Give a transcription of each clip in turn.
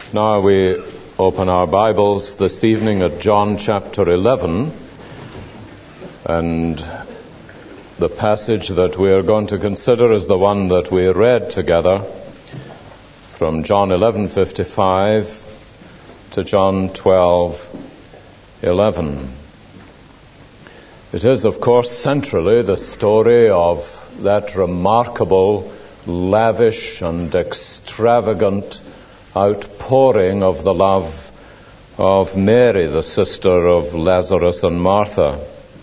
Now we open our Bibles this evening at John chapter 11, and the passage that we are going to consider is the one that we read together from John 11:55 to John 12:11. It is, of course, centrally the story of that remarkable, lavish and extravagant outpouring of the love of Mary, the sister of Lazarus and Martha.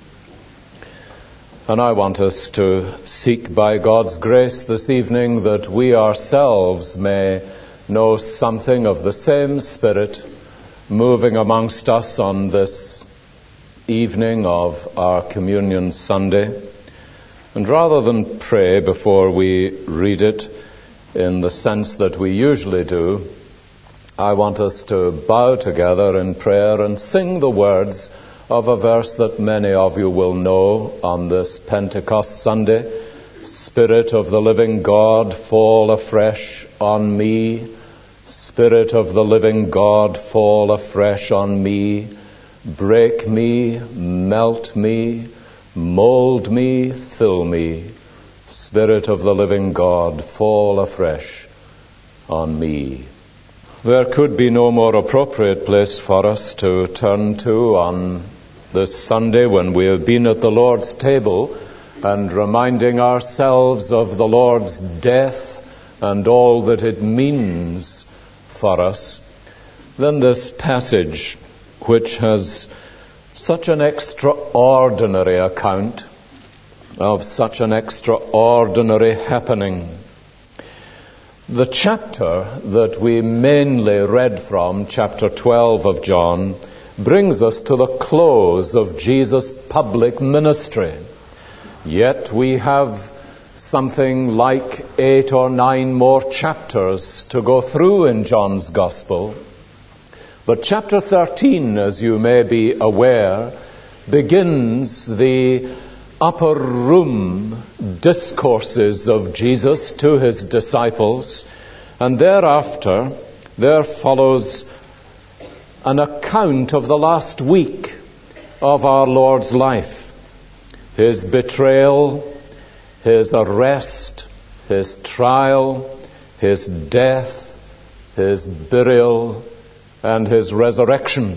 And I want us to seek by God's grace this evening that we ourselves may know something of the same Spirit moving amongst us on this evening of our Communion Sunday. And rather than pray before we read it in the sense that we usually do, I want us to bow together in prayer and sing the words of a verse that many of you will know on this Pentecost Sunday. Spirit of the living God, fall afresh on me. Spirit of the living God, fall afresh on me. Break me, melt me, mold me, fill me. Spirit of the living God, fall afresh on me. There could be no more appropriate place for us to turn to on this Sunday when we have been at the Lord's table and reminding ourselves of the Lord's death and all that it means for us, than this passage, which has such an extraordinary account of such an extraordinary happening. The chapter that we mainly read from, chapter 12 of John, brings us to the close of Jesus' public ministry. Yet we have something like 8 or 9 more chapters to go through in John's Gospel. But chapter 13, as you may be aware, begins the upper room discourses of Jesus to his disciples, and thereafter there follows an account of the last week of our Lord's life. His betrayal, his arrest, his trial, his death, his burial, and his resurrection.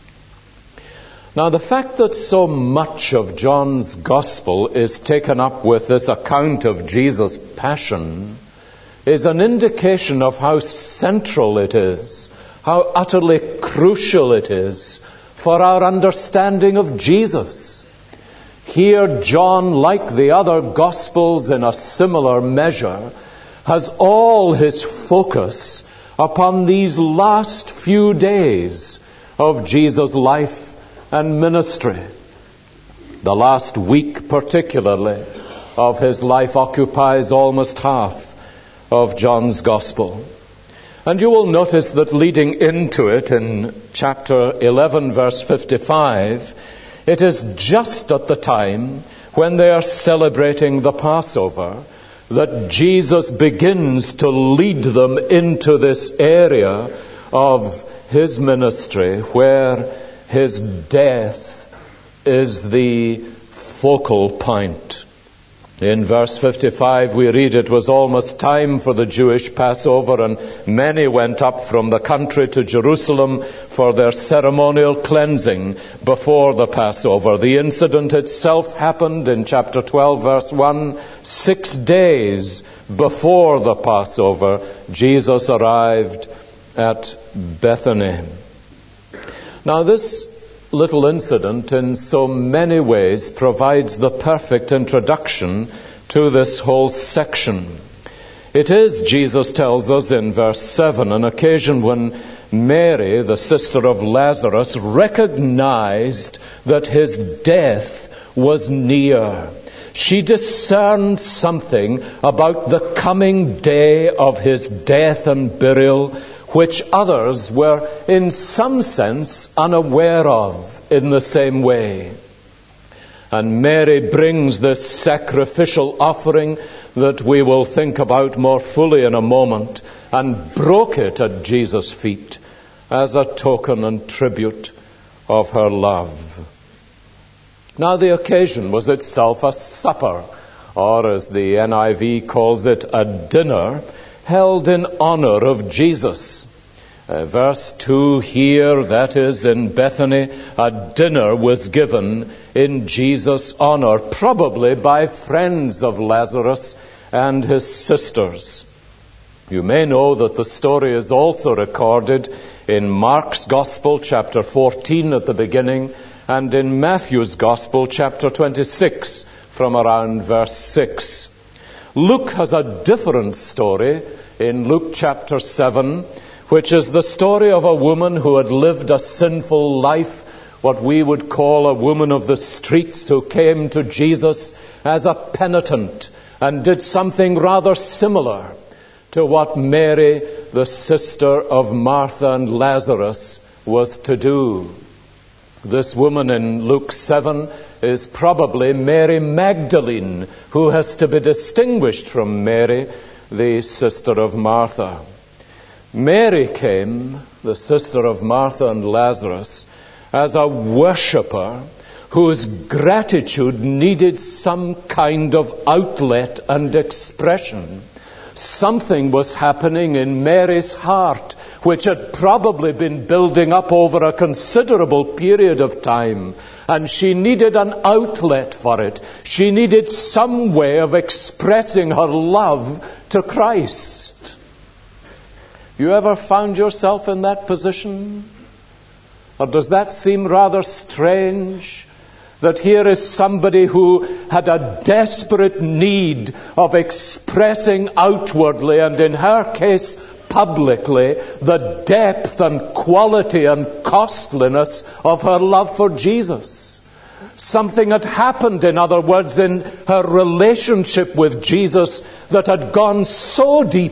Now, the fact that so much of John's Gospel is taken up with this account of Jesus' passion is an indication of how central it is, how utterly crucial it is for our understanding of Jesus. Here, John, like the other Gospels in a similar measure, has all his focus upon these last few days of Jesus' life and ministry. The last week, particularly, of his life occupies almost half of John's Gospel. And you will notice that leading into it in chapter 11, verse 55, it is just at the time when they are celebrating the Passover that Jesus begins to lead them into this area of his ministry where his death is the focal point. In verse 55 we read, "It was almost time for the Jewish Passover, and many went up from the country to Jerusalem for their ceremonial cleansing before the Passover." The incident itself happened in chapter 12, verse 1. 6 days before the Passover, Jesus arrived at Bethany. Now, this little incident in so many ways provides the perfect introduction to this whole section. It is, Jesus tells us in verse 7, an occasion when Mary, the sister of Lazarus, recognized that his death was near. She discerned something about the coming day of his death and burial which others were in some sense unaware of in the same way. And Mary brings this sacrificial offering that we will think about more fully in a moment, and broke it at Jesus' feet as a token and tribute of her love. Now the occasion was itself a supper, or as the NIV calls it, a dinner, held in honor of Jesus. Verse 2 here, that is, in Bethany, a dinner was given in Jesus' honor, probably by friends of Lazarus and his sisters. You may know that the story is also recorded in Mark's Gospel, chapter 14 at the beginning, and in Matthew's Gospel, chapter 26, from around verse 6. Luke has a different story in Luke chapter 7, which is the story of a woman who had lived a sinful life, what we would call a woman of the streets, who came to Jesus as a penitent and did something rather similar to what Mary, the sister of Martha and Lazarus, was to do. This woman in Luke 7 is probably Mary Magdalene, who has to be distinguished from Mary, the sister of Martha. Mary came, the sister of Martha and Lazarus, as a worshipper whose gratitude needed some kind of outlet and expression. Something was happening in Mary's heart, which had probably been building up over a considerable period of time, and she needed an outlet for it. She needed some way of expressing her love to Christ. You ever found yourself in that position? Or does that seem rather strange? That here is somebody who had a desperate need of expressing outwardly, and in her case publicly, the depth and quality and costliness of her love for Jesus. Something had happened, in other words, in her relationship with Jesus that had gone so deep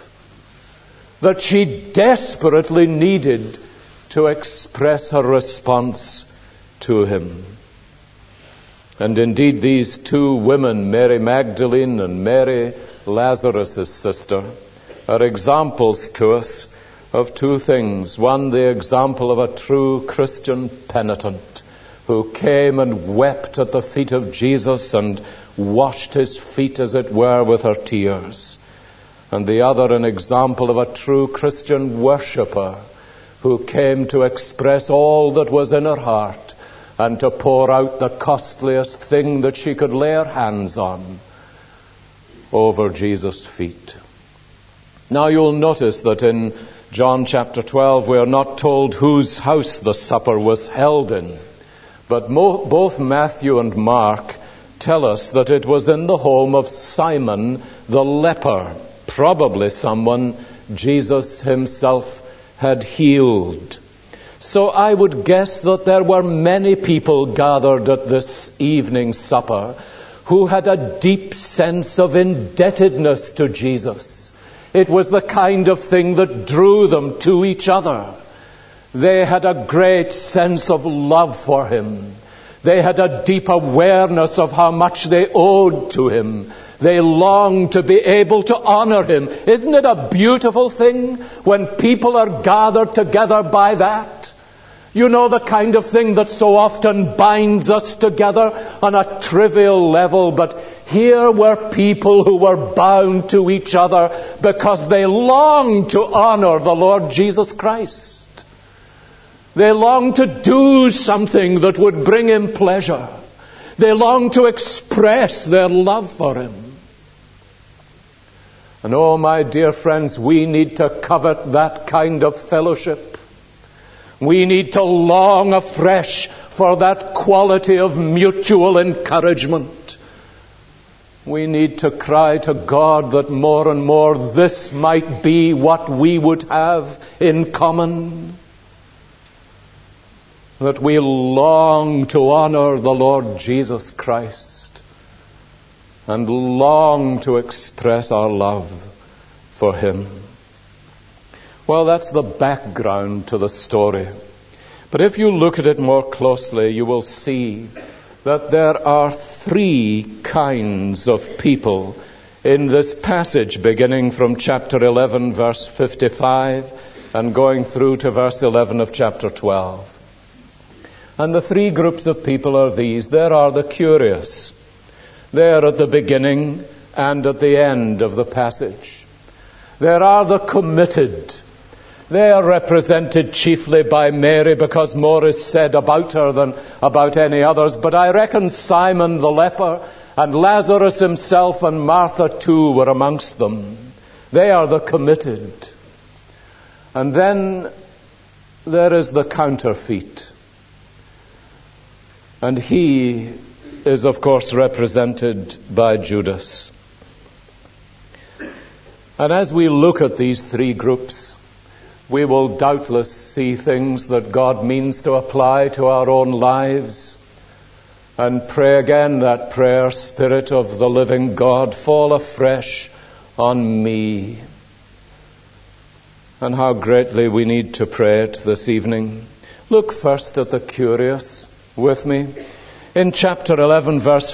that she desperately needed to express her response to him. And indeed, these two women, Mary Magdalene and Mary, Lazarus' sister, are examples to us of two things. One, the example of a true Christian penitent who came and wept at the feet of Jesus and washed his feet, as it were, with her tears. And the other, an example of a true Christian worshipper who came to express all that was in her heart and to pour out the costliest thing that she could lay her hands on over Jesus' feet. Now you'll notice that in John chapter 12 we are not told whose house the supper was held in, but both Matthew and Mark tell us that it was in the home of Simon the leper, probably someone Jesus himself had healed. So I would guess that there were many people gathered at this evening supper who had a deep sense of indebtedness to Jesus. It was the kind of thing that drew them to each other. They had a great sense of love for him. They had a deep awareness of how much they owed to him. They longed to be able to honor him. Isn't it a beautiful thing when people are gathered together by that? You know, the kind of thing that so often binds us together on a trivial level, but here were people who were bound to each other because they longed to honor the Lord Jesus Christ. They longed to do something that would bring him pleasure. They longed to express their love for him. And oh, my dear friends, we need to covet that kind of fellowship. We need to long afresh for that quality of mutual encouragement. We need to cry to God that more and more this might be what we would have in common. That we long to honor the Lord Jesus Christ and long to express our love for him. Well, that's the background to the story. But if you look at it more closely, you will see that there are three kinds of people in this passage, beginning from chapter 11, verse 55, and going through to verse 11 of chapter 12. And the three groups of people are these. There are the curious. They are at the beginning and at the end of the passage. There are the committed. They are represented chiefly by Mary, because more is said about her than about any others. But I reckon Simon the leper and Lazarus himself and Martha too were amongst them. They are the committed. And then there is the counterfeit. And he is, of course, represented by Judas. And as we look at these three groups, we will doubtless see things that God means to apply to our own lives, and pray again that prayer, Spirit of the living God, fall afresh on me. And how greatly we need to pray it this evening. Look first at the curious with me. In chapter 11, verse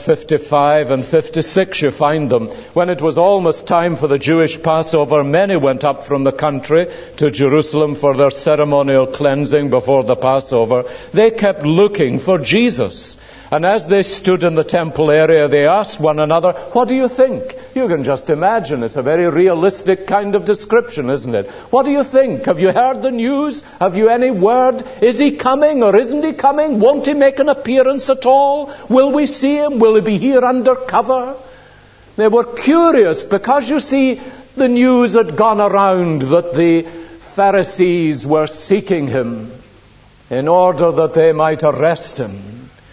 55 and 56, you find them. When it was almost time for the Jewish Passover, many went up from the country to Jerusalem for their ceremonial cleansing before the Passover. They kept looking for Jesus. And as they stood in the temple area, they asked one another, "What do you think?" You can just imagine. It's a very realistic kind of description, isn't it? What do you think? Have you heard the news? Have you any word? Is he coming or isn't he coming? Won't he make an appearance at all? Will we see him? Will he be here under cover? They were curious because, you see, the news had gone around that the Pharisees were seeking him in order that they might arrest him.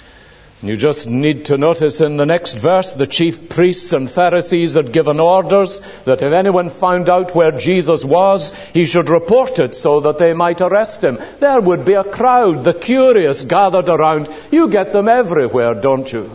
You just need to notice in the next verse, the chief priests and Pharisees had given orders that if anyone found out where Jesus was, he should report it so that they might arrest him. There would be a crowd, the curious, gathered around. You get them everywhere, don't you?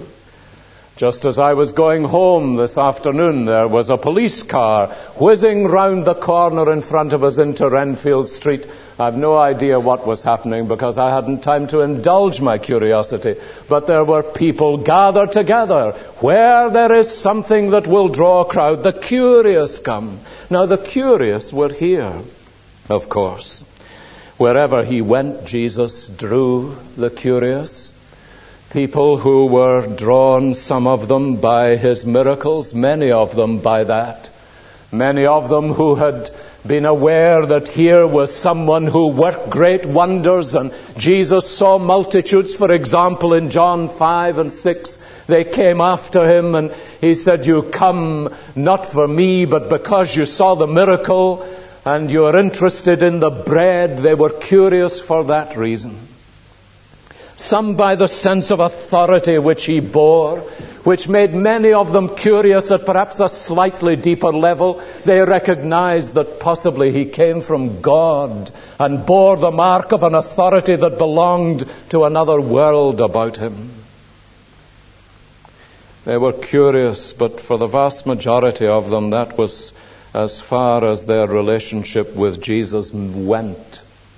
Just as I was going home this afternoon, there was a police car whizzing round the corner in front of us into Renfield Street. I've no idea what was happening because I hadn't time to indulge my curiosity. But there were people gathered together. Where there is something that will draw a crowd, the curious come. Now the curious were here, of course. Wherever he went, Jesus drew the curious. People who were drawn, some of them by his miracles, many of them by that. Many of them who had been aware that here was someone who worked great wonders, and Jesus saw multitudes. For example, in John 5 and 6, they came after him and he said, "You come not for me, but because you saw the miracle and you are interested in the bread." They were curious for that reason. Some by the sense of authority which he bore, which made many of them curious at perhaps a slightly deeper level. They recognized that possibly he came from God and bore the mark of an authority that belonged to another world about him. They were curious, but for the vast majority of them, that was as far as their relationship with Jesus went.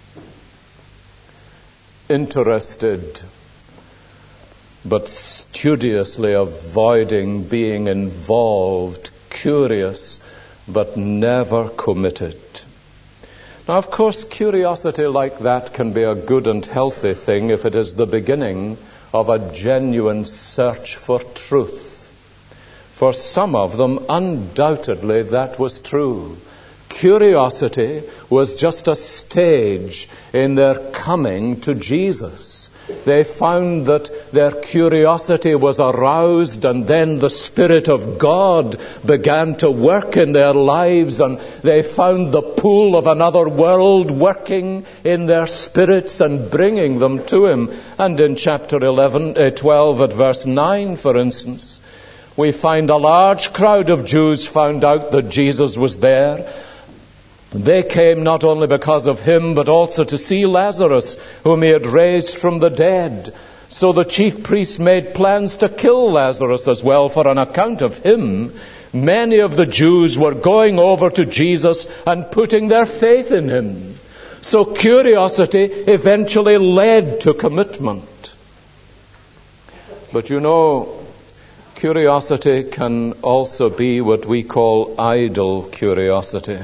Interested, but studiously avoiding being involved, curious, but never committed. Now, of course, curiosity like that can be a good and healthy thing if it is the beginning of a genuine search for truth. For some of them, undoubtedly, that was true. Curiosity was just a stage in their coming to Jesus. They found that their curiosity was aroused, and then the Spirit of God began to work in their lives, and they found the pull of another world working in their spirits and bringing them to him. And in chapter 12 at verse 9, for instance, we find a large crowd of Jews found out that Jesus was there. They came not only because of him, but also to see Lazarus, whom he had raised from the dead. So the chief priests made plans to kill Lazarus as well, for on account of him, many of the Jews were going over to Jesus and putting their faith in him. So curiosity eventually led to commitment. But you know, Curiosity can also be what we call idle curiosity.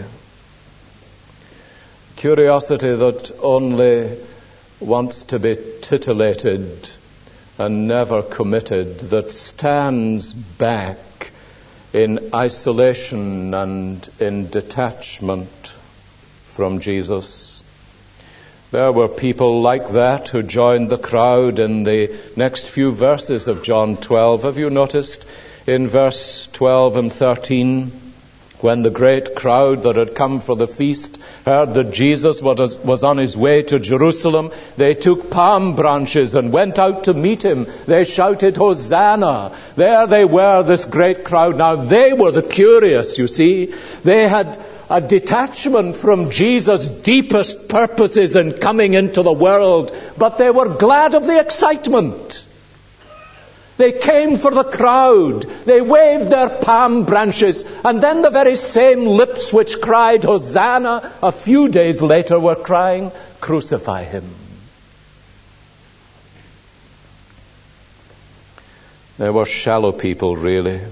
Curiosity that only wants to be titillated and never committed, that stands back in isolation and in detachment from Jesus. There were people like that who joined the crowd in the next few verses of John 12. Have you noticed in verse 12 and 13, when the great crowd that had come for the feast heard that Jesus was on his way to Jerusalem, they took palm branches and went out to meet him. They shouted, "Hosanna!" There they were, this great crowd. Now they were the curious, you see. They had a detachment from Jesus' deepest purposes in coming into the world, but they were glad of the excitement. They came for the crowd. They waved their palm branches, and then the very same lips which cried, "Hosanna," a few days later were crying, "Crucify him." They were shallow people, really,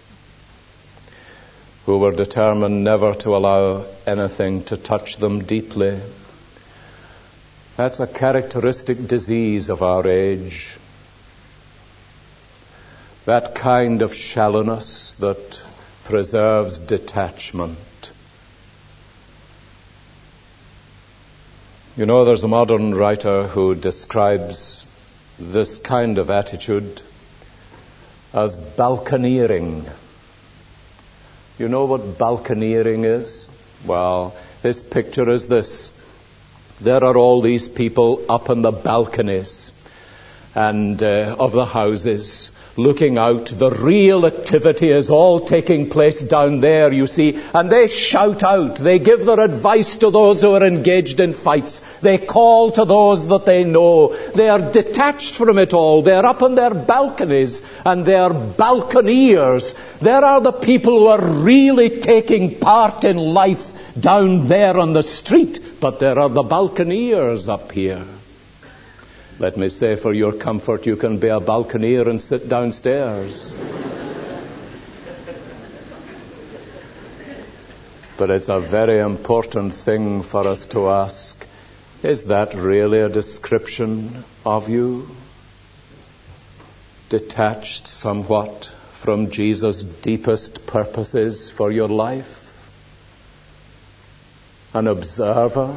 who were determined never to allow anything to touch them deeply. That's a characteristic disease of our age. That kind of shallowness that preserves detachment. You know, there's a modern writer who describes this kind of attitude as balconeering. You know what balconeering is? Well, his picture is this. There are all these people up on the balconies and of the houses, looking out. The real activity is all taking place down there, you see. And they shout out. They give their advice to those who are engaged in fights. They call to those that they know. They are detached from it all. They are up on their balconies and they are balconeers. There are the people who are really taking part in life down there on the street. But there are the balconeers up here. Let me say, for your comfort, you can be a balconeer and sit downstairs. But it's a very important thing for us to ask, is that really a description of you? Detached somewhat from Jesus' deepest purposes for your life? An observer?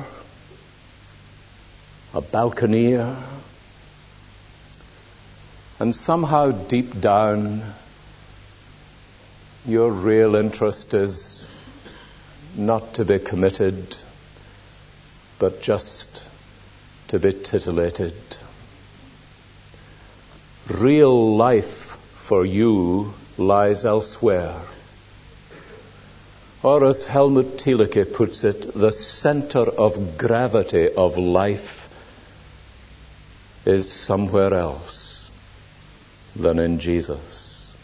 A balconeer? And somehow deep down, your real interest is not to be committed, but just to be titillated. Real life for you lies elsewhere. Or as Helmut Thielicke puts it, the center of gravity of life is somewhere else than in Jesus.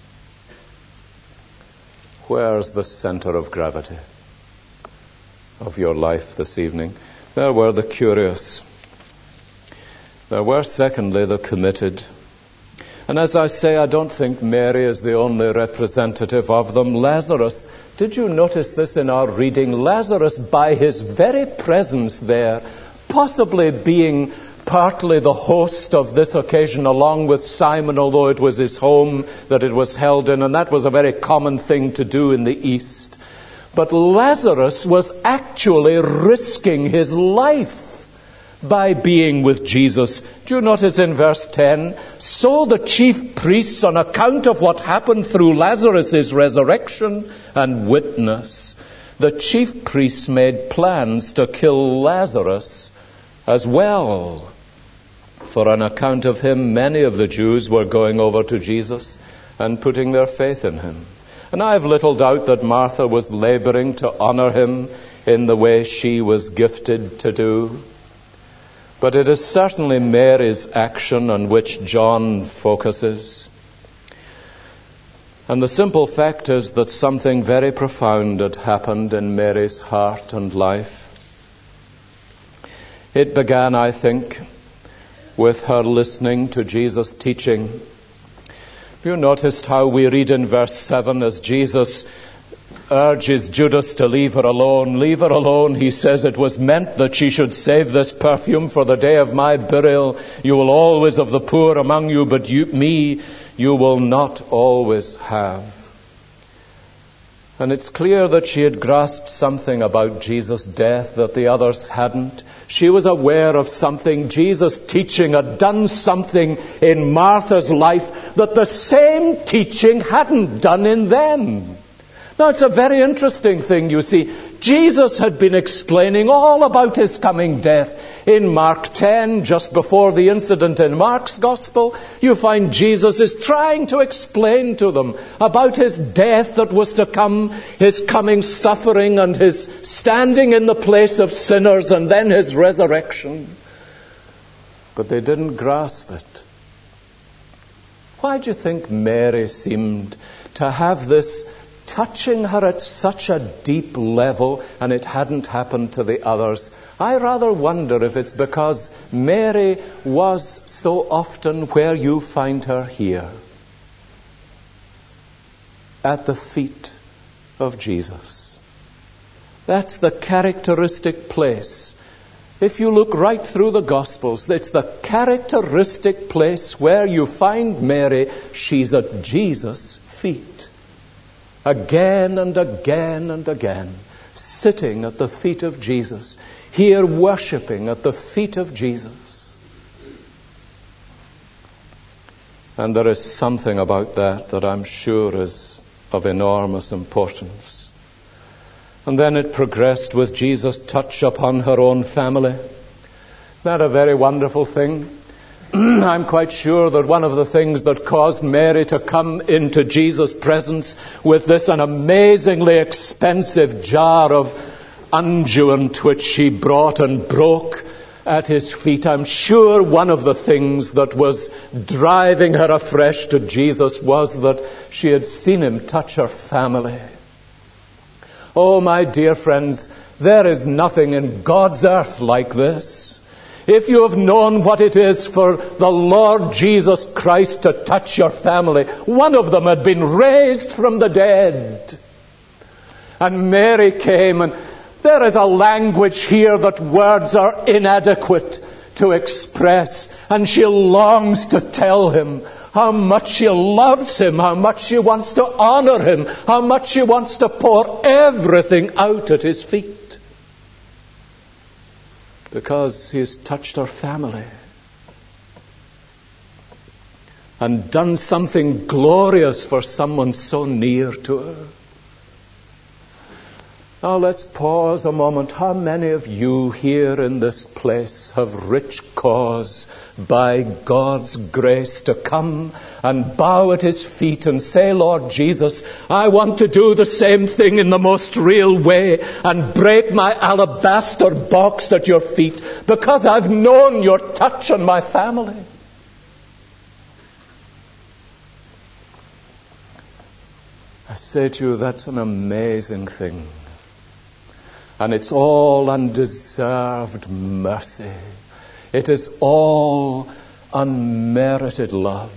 Where's the center of gravity of your life this evening? There were the curious. There were, secondly, the committed. And as I say, I don't think Mary is the only representative of them. Lazarus, did you notice this in our reading? Lazarus, by his very presence there, possibly being partly the host of this occasion along with Simon, although it was his home that it was held in, and that was a very common thing to do in the East. But Lazarus was actually risking his life by being with Jesus. Do you notice in verse 10? So the chief priests, on account of what happened through Lazarus' resurrection and witness, the chief priests made plans to kill Lazarus as well. For on account of him, many of the Jews were going over to Jesus and putting their faith in him. And I have little doubt that Martha was laboring to honor him in the way she was gifted to do. But it is certainly Mary's action on which John focuses. And the simple fact is that something very profound had happened in Mary's heart and life. It began, I think, with her listening to Jesus' teaching. Have you noticed how we read in verse 7 as Jesus urges Judas to leave her alone? Leave her alone, he says. It was meant that she should save this perfume for the day of my burial. You will always have the poor among you, but me you will not always have. And it's clear that she had grasped something about Jesus' death that the others hadn't. She was aware of something. Jesus' teaching had done something in Martha's life that the same teaching hadn't done in them. Now, it's a very interesting thing, you see. Jesus had been explaining all about his coming death. In Mark 10, just before the incident in Mark's Gospel, you find Jesus is trying to explain to them about his death that was to come, his coming suffering and his standing in the place of sinners and then his resurrection. But they didn't grasp it. Why do you think Mary seemed to have this touching her at such a deep level, and it hadn't happened to the others? I rather wonder if it's because Mary was so often where you find her here, at the feet of Jesus. That's the characteristic place. If you look right through the Gospels, it's the characteristic place where you find Mary. She's at Jesus' feet. Again and again and again, sitting at the feet of Jesus, here worshipping at the feet of Jesus. And there is something about that I'm sure is of enormous importance. And then it progressed with Jesus' touch upon her own family. Isn't that a very wonderful thing? I'm quite sure that one of the things that caused Mary to come into Jesus' presence with this an amazingly expensive jar of unguent which she brought and broke at his feet, I'm sure one of the things that was driving her afresh to Jesus was that she had seen him touch her family. Oh, my dear friends, there is nothing in God's earth like this. If you have known what it is for the Lord Jesus Christ to touch your family, one of them had been raised from the dead. And Mary came, and there is a language here that words are inadequate to express. And she longs to tell him how much she loves him, how much she wants to honor him, how much she wants to pour everything out at his feet. Because he's touched her family and done something glorious for someone so near to her. Now let's pause a moment. How many of you here in this place have rich cause by God's grace to come and bow at his feet and say, Lord Jesus, I want to do the same thing in the most real way and break my alabaster box at your feet because I've known your touch on my family? I say to you, that's an amazing thing. And it's all undeserved mercy. It is all unmerited love.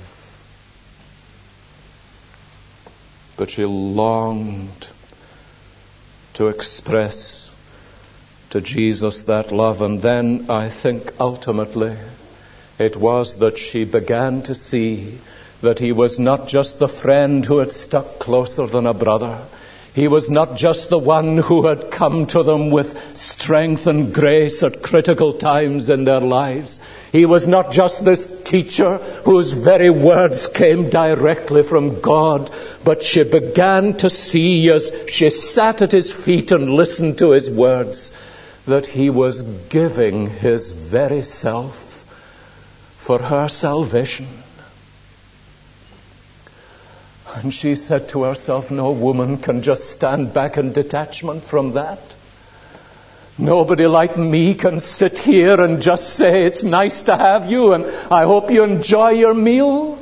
But she longed to express to Jesus that love. And then I think ultimately it was that she began to see that he was not just the friend who had stuck closer than a brother. He was not just the one who had come to them with strength and grace at critical times in their lives. He was not just this teacher whose very words came directly from God, but she began to see as she sat at his feet and listened to his words that he was giving his very self for her salvation. And she said to herself, no woman can just stand back in detachment from that. Nobody like me can sit here and just say, it's nice to have you and I hope you enjoy your meal.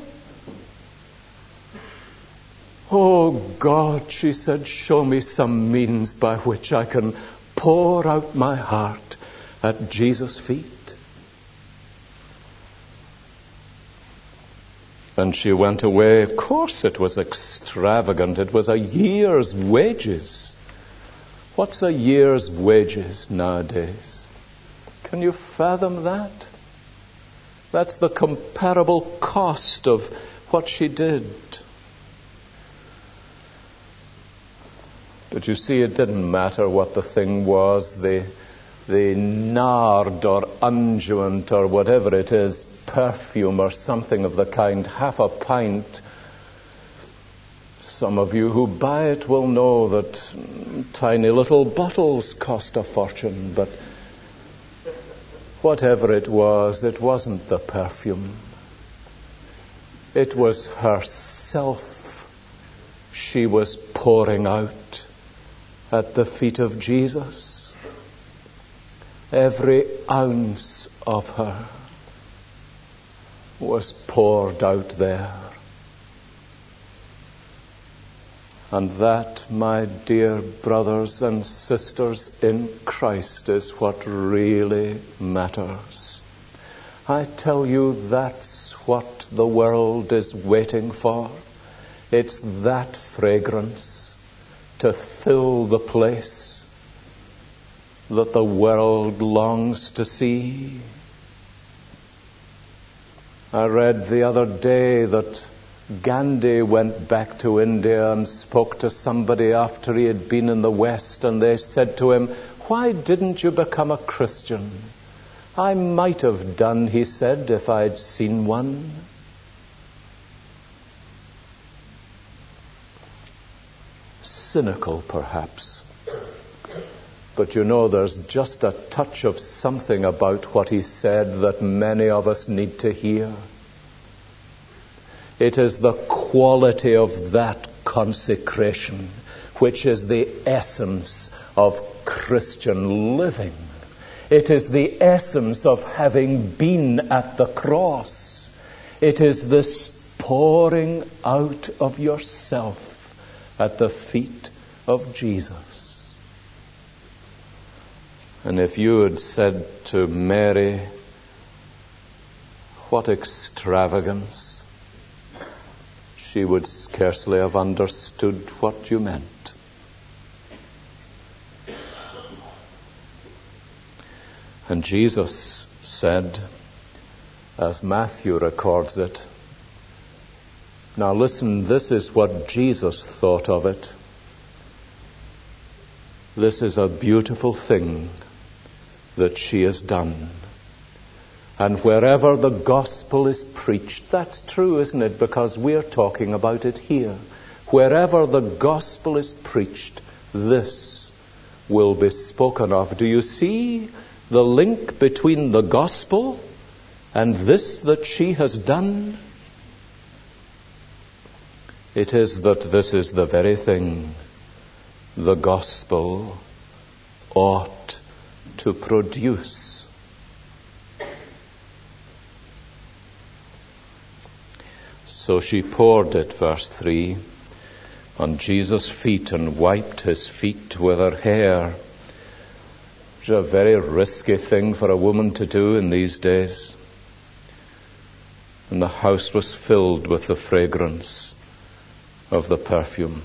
Oh God, she said, show me some means by which I can pour out my heart at Jesus' feet. And she went away. Of course it was extravagant. It was a year's wages. What's a year's wages nowadays? Can you fathom that? That's the comparable cost of what she did. But you see, it didn't matter what the thing was, the nard or unguent or whatever it is, perfume or something of the kind, half a pint. Some of you who buy it will know that tiny little bottles cost a fortune, but whatever it wasn't the perfume. It was herself she was pouring out at the feet of Jesus. Every ounce of her was poured out there. And that, my dear brothers and sisters in Christ, is what really matters. I tell you, that's what the world is waiting for. It's that fragrance to fill the place that the world longs to see. I read the other day that Gandhi went back to India and spoke to somebody after he had been in the West, and they said to him, "Why didn't you become a Christian?" "I might have done," he said, "if I'd seen one." Cynical, perhaps. But you know, there's just a touch of something about what he said that many of us need to hear. It is the quality of that consecration which is the essence of Christian living. It is the essence of having been at the cross. It is this pouring out of yourself at the feet of Jesus. And if you had said to Mary, "What extravagance," she would scarcely have understood what you meant. And Jesus said, as Matthew records it, now listen, this is what Jesus thought of it. This is a beautiful thing that she has done. And wherever the gospel is preached, that's true, isn't it? Because we're talking about it here. Wherever the gospel is preached, this will be spoken of. Do you see the link between the gospel and this that she has done? It is that this is the very thing the gospel ought to produce. So she poured it, verse 3, on Jesus' feet and wiped his feet with her hair. It's a very risky thing for a woman to do in these days. And the house was filled with the fragrance of the perfume.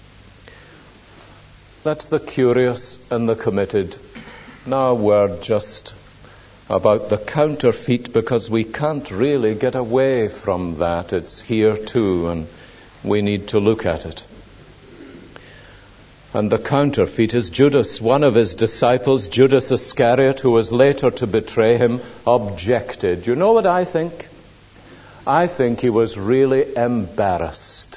That's the curious and the committed. Now a word just about the counterfeit, because we can't really get away from that. It's here too, and we need to look at it. And the counterfeit is Judas. One of his disciples, Judas Iscariot, who was later to betray him, objected. You know what I think? I think he was really embarrassed.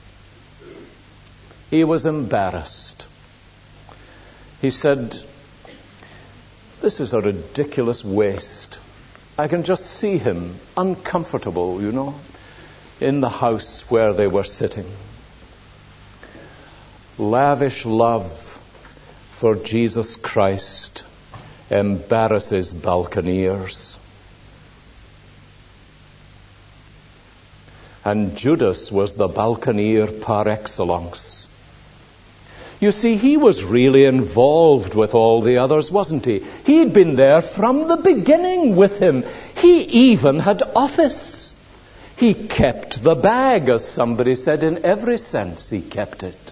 He was embarrassed. He said, "This is a ridiculous waste." I can just see him, uncomfortable, in the house where they were sitting. Lavish love for Jesus Christ embarrasses balconiers. And Judas was the balconier par excellence. You see, he was really involved with all the others, wasn't he? He'd been there from the beginning with him. He even had office. He kept the bag, as somebody said. In every sense, he kept it.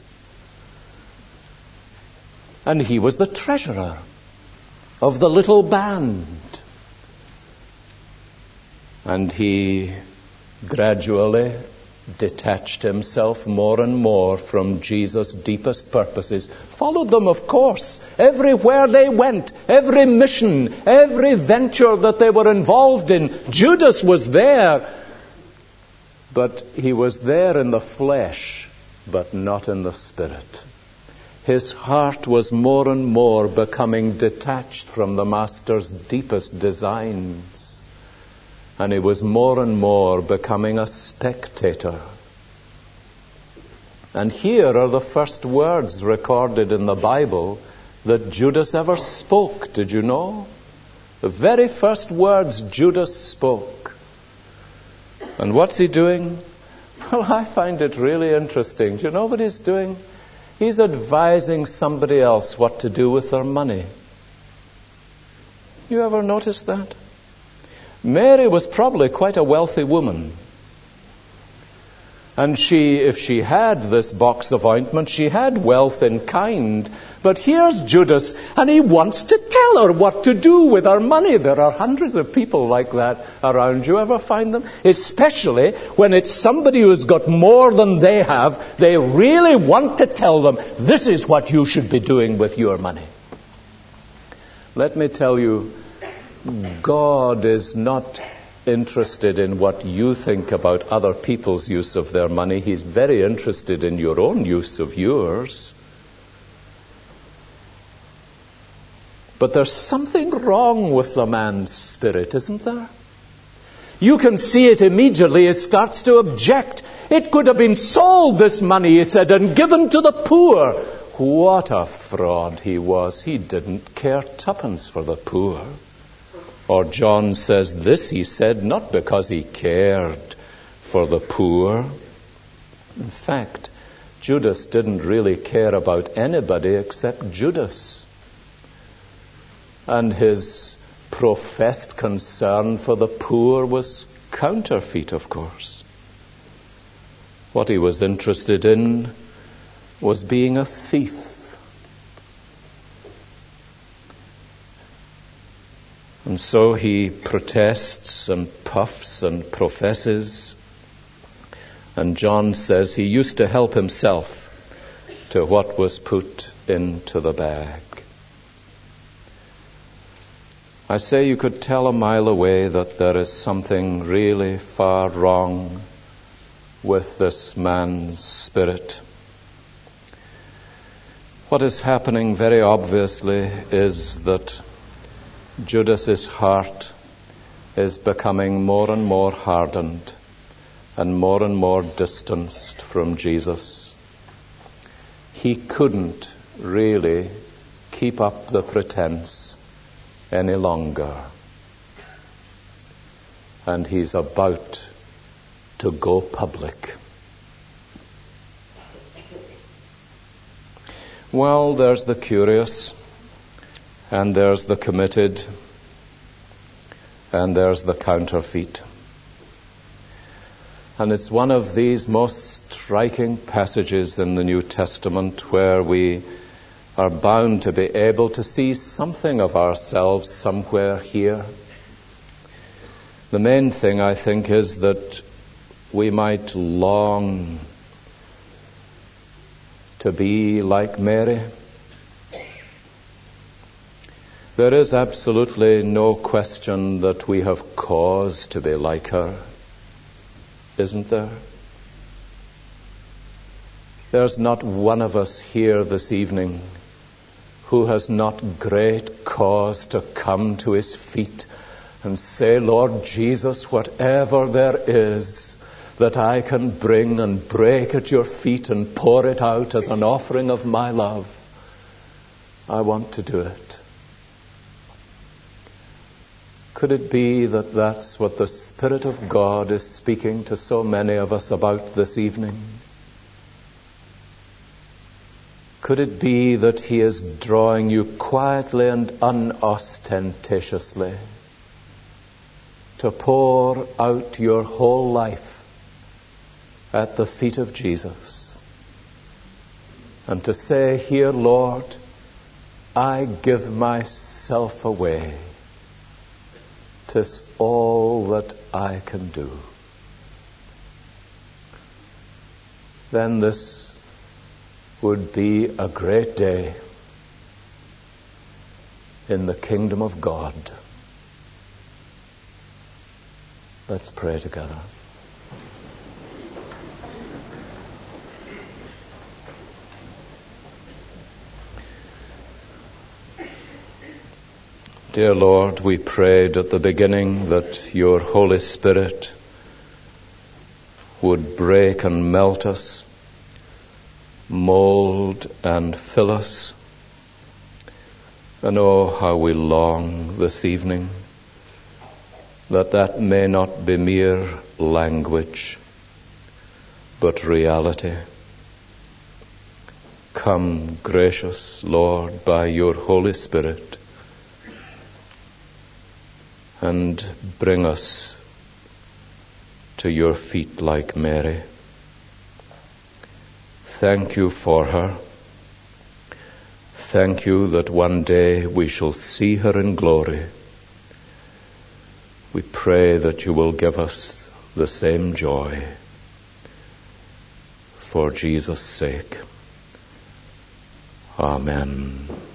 And he was the treasurer of the little band. And he gradually detached himself more and more from Jesus' deepest purposes. Followed them, of course, everywhere they went, every mission, every venture that they were involved in. Judas was there, but he was there in the flesh, but not in the spirit. His heart was more and more becoming detached from the Master's deepest designs. And he was more and more becoming a spectator. And here are the first words recorded in the Bible that Judas ever spoke. Did you know? The very first words Judas spoke. And what's he doing? Well, I find it really interesting. Do you know what he's doing? He's advising somebody else what to do with their money. You ever notice that? Mary was probably quite a wealthy woman. And if she had this box of ointment, she had wealth in kind. But here's Judas, and he wants to tell her what to do with her money. There are hundreds of people like that around. You ever find them? Especially when it's somebody who's got more than they have. They really want to tell them, this is what you should be doing with your money. Let me tell you, God is not interested in what you think about other people's use of their money. He's very interested in your own use of yours. But there's something wrong with the man's spirit, isn't there? You can see it immediately. He starts to object. It could have been sold, this money, he said, and given to the poor. What a fraud he was. He didn't care tuppence for the poor. Or John says this, he said, not because he cared for the poor. In fact, Judas didn't really care about anybody except Judas. And his professed concern for the poor was counterfeit, of course. What he was interested in was being a thief. And so he protests and puffs and professes. And John says he used to help himself to what was put into the bag. I say you could tell a mile away that there is something really far wrong with this man's spirit. What is happening very obviously is that Judas's heart is becoming more and more hardened and more distanced from Jesus. He couldn't really keep up the pretense any longer. And he's about to go public. Well, there's the curious, and there's the committed, and there's the counterfeit. And it's one of these most striking passages in the New Testament where we are bound to be able to see something of ourselves somewhere here. The main thing, I think, is that we might long to be like Mary. There is absolutely no question that we have cause to be like her, isn't there? There's not one of us here this evening who has not great cause to come to his feet and say, Lord Jesus, whatever there is that I can bring and break at your feet and pour it out as an offering of my love, I want to do it. Could it be that that's what the Spirit of God is speaking to so many of us about this evening? Could it be that He is drawing you quietly and unostentatiously to pour out your whole life at the feet of Jesus and to say, "Here, Lord, I give myself away. 'Tis all that I can do." Then this would be a great day in the kingdom of God. Let's pray together. Dear Lord, we prayed at the beginning that your Holy Spirit would break and melt us, mold and fill us. And oh, how we long this evening that may not be mere language, but reality. Come, gracious Lord, by your Holy Spirit, and bring us to your feet like Mary. Thank you for her. Thank you that one day we shall see her in glory. We pray that you will give us the same joy. For Jesus' sake. Amen.